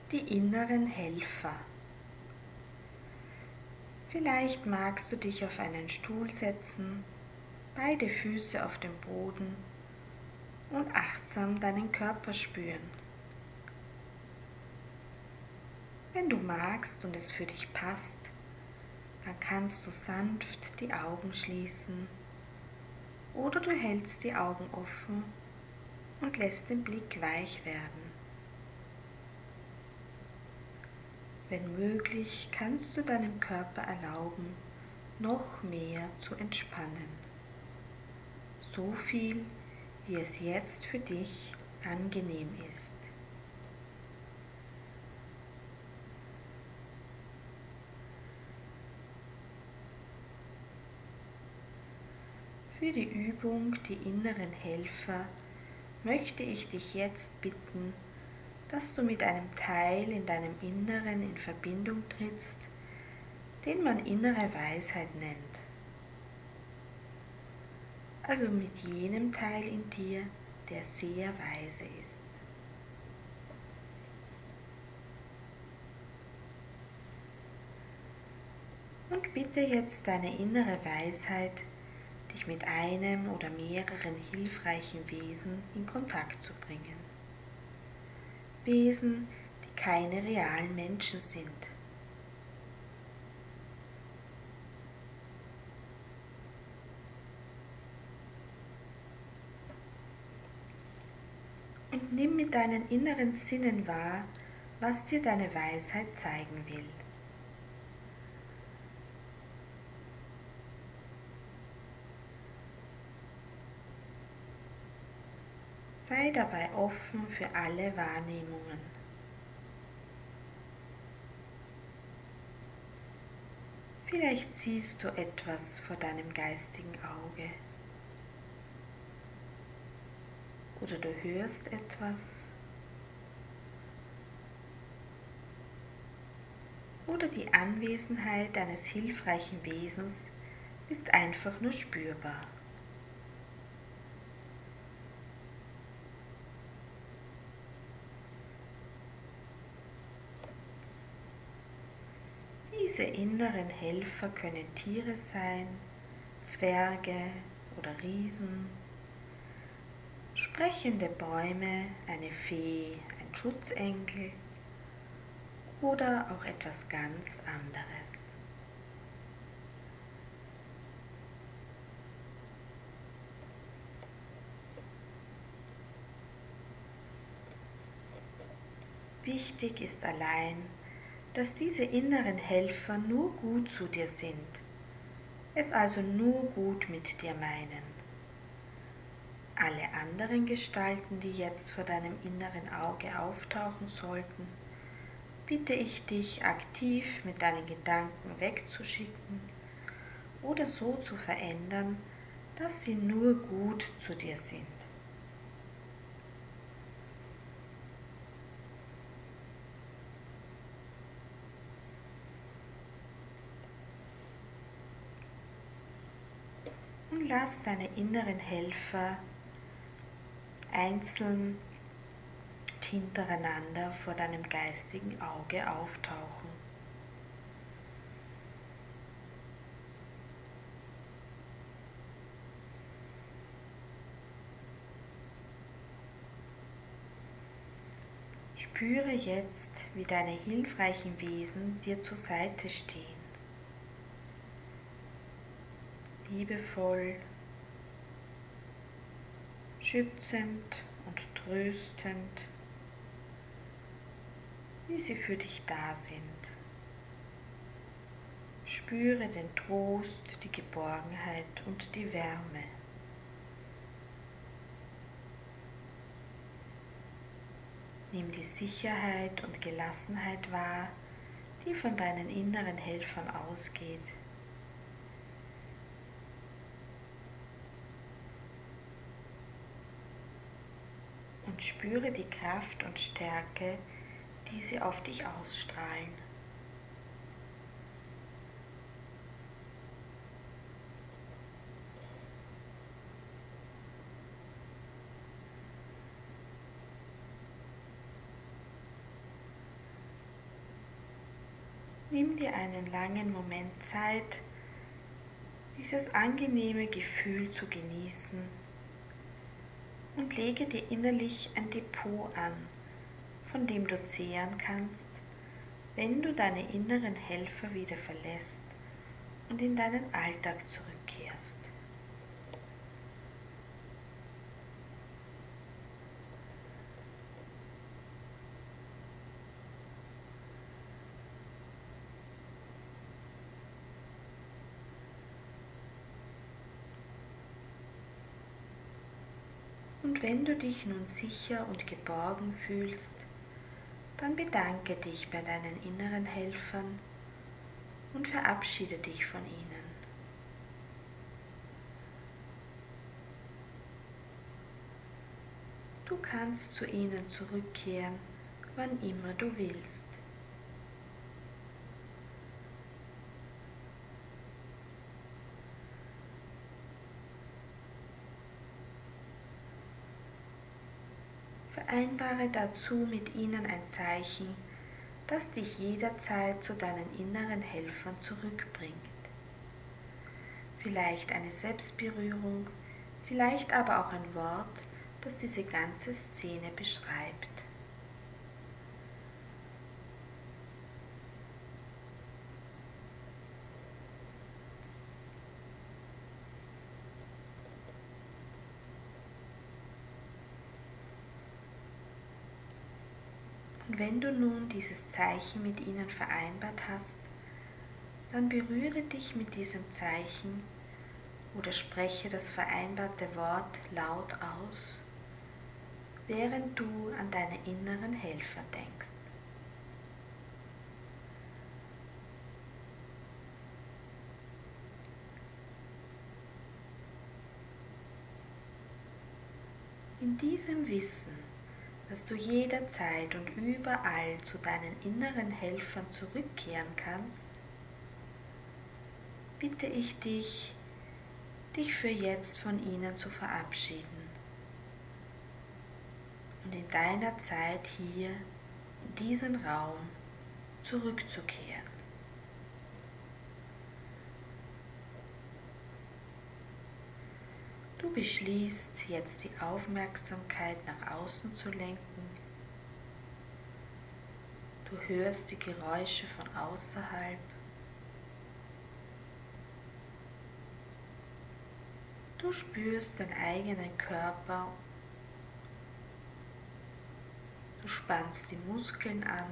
die inneren Helfer. Vielleicht magst du dich auf einen Stuhl setzen, beide Füße auf dem Boden und achtsam deinen Körper spüren. Wenn du magst und es für dich passt, dann kannst du sanft die Augen schließen oder du hältst die Augen offen und lässt den Blick weich werden. Wenn möglich, kannst du deinem Körper erlauben, noch mehr zu entspannen. So viel, wie es jetzt für dich angenehm ist. Für die Übung die inneren Helfer möchte ich dich jetzt bitten, dass du mit einem Teil in deinem Inneren in Verbindung trittst, den man innere Weisheit nennt. Also mit jenem Teil in dir, der sehr weise ist. Und bitte jetzt deine innere Weisheit, dich mit einem oder mehreren hilfreichen Wesen in Kontakt zu bringen. Wesen, die keine realen Menschen sind. Und nimm mit deinen inneren Sinnen wahr, was dir deine Weisheit zeigen will. Sei dabei offen für alle Wahrnehmungen. Vielleicht siehst du etwas vor deinem geistigen Auge oder du hörst etwas oder die Anwesenheit eines hilfreichen Wesens ist einfach nur spürbar. Diese inneren Helfer können Tiere sein, Zwerge oder Riesen, sprechende Bäume, eine Fee, ein Schutzengel oder auch etwas ganz anderes. Wichtig ist allein, dass diese inneren Helfer nur gut zu dir sind, es also nur gut mit dir meinen. Alle anderen Gestalten, die jetzt vor deinem inneren Auge auftauchen sollten, bitte ich dich aktiv mit deinen Gedanken wegzuschicken oder so zu verändern, dass sie nur gut zu dir sind. Und lass deine inneren Helfer einzeln und hintereinander vor deinem geistigen Auge auftauchen. Spüre jetzt, wie deine hilfreichen Wesen dir zur Seite stehen. Liebevoll, schützend und tröstend, wie sie für dich da sind. Spüre den Trost, die Geborgenheit und die Wärme. Nimm die Sicherheit und Gelassenheit wahr, die von deinen inneren Helfern ausgeht. Und spüre die Kraft und Stärke, die sie auf dich ausstrahlen. nimm dir einen langen Moment Zeit, dieses angenehme Gefühl zu genießen und lege dir innerlich ein Depot an, von dem du zehren kannst, wenn du deine inneren Helfer wieder verlässt und in deinen Alltag zurückkehrst. Und wenn du dich nun sicher und geborgen fühlst, dann bedanke dich bei deinen inneren Helfern und verabschiede dich von ihnen. Du kannst zu ihnen zurückkehren, wann immer du willst. Vereinbare dazu mit ihnen ein Zeichen, das dich jederzeit zu deinen inneren Helfern zurückbringt. Vielleicht eine Selbstberührung, vielleicht aber auch ein Wort, das diese ganze Szene beschreibt. Und wenn du nun dieses Zeichen mit ihnen vereinbart hast, dann berühre dich mit diesem Zeichen oder spreche das vereinbarte Wort laut aus, während du an deine inneren Helfer denkst. In diesem Wissen, dass du jederzeit und überall zu deinen inneren Helfern zurückkehren kannst, bitte ich dich, dich für jetzt von ihnen zu verabschieden und in deiner Zeit hier, in diesen Raum, zurückzukehren. Du beschließt jetzt die Aufmerksamkeit nach außen zu lenken. Du hörst die Geräusche von außerhalb. Du spürst deinen eigenen Körper. Du spannst die Muskeln an.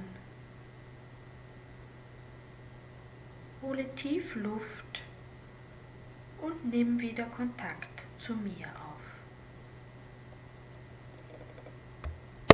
Hole tief Luft und nimm wieder Kontakt zu mir auf.